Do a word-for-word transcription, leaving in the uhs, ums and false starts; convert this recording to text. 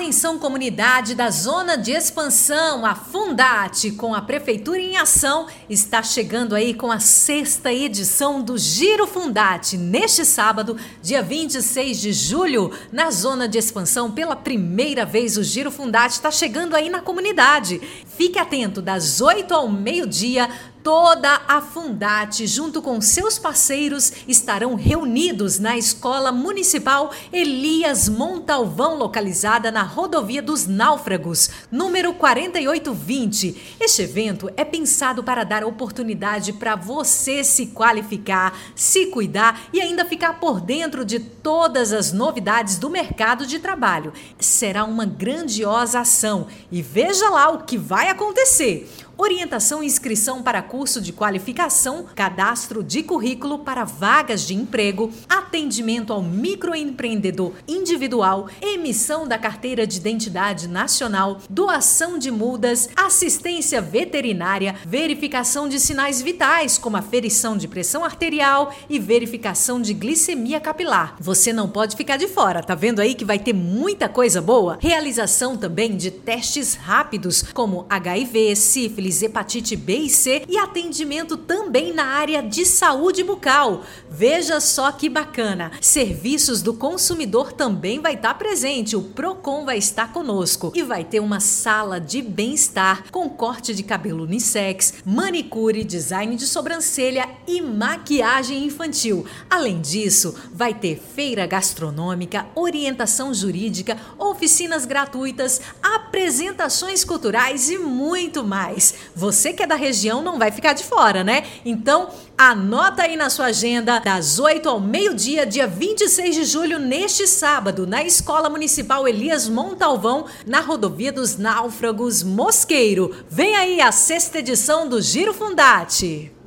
Atenção, comunidade da Zona de Expansão, a Fundate, com a Prefeitura em Ação, está chegando aí com a sexta edição do Giro Fundate, neste sábado, dia vinte e seis de julho, na Zona de Expansão. Pela primeira vez o Giro Fundate está chegando aí na comunidade. Fique atento, das oito ao meio-dia, toda a Fundate, junto com seus parceiros, estarão reunidos na Escola Municipal Elias Montalvão, localizada na Rodovia dos Náufragos, número quarenta e oito vinte. Este evento é pensado para dar oportunidade para você se qualificar, se cuidar e ainda ficar por dentro de todas as novidades do mercado de trabalho. Será uma grandiosa ação e veja lá o que vai acontecer. Orientação e inscrição para curso de qualificação, cadastro de currículo para vagas de emprego, atendimento ao microempreendedor individual, emissão da carteira de identidade nacional, doação de mudas, assistência veterinária, verificação de sinais vitais, como aferição de pressão arterial e verificação de glicemia capilar. Você não pode ficar de fora, tá vendo aí que vai ter muita coisa boa? Realização também de testes rápidos, como H I V, sífilis, hepatite B e C e atendimento também na área de saúde bucal. Veja só que bacana. Serviços do consumidor também vai estar presente. O Procon vai estar conosco e vai ter uma sala de bem-estar com corte de cabelo unissex, manicure, design de sobrancelha e maquiagem infantil. Além disso, vai ter feira gastronômica, orientação jurídica, oficinas gratuitas, apresentações culturais e muito mais. Você que é da região não vai ficar de fora, né? Então, anota aí na sua agenda, das oito ao meio-dia, dia vinte e seis de julho, neste sábado, na Escola Municipal Elias Montalvão, na Rodovia dos Náufragos, Mosqueiro. Vem aí a sexta edição do Giro Fundate.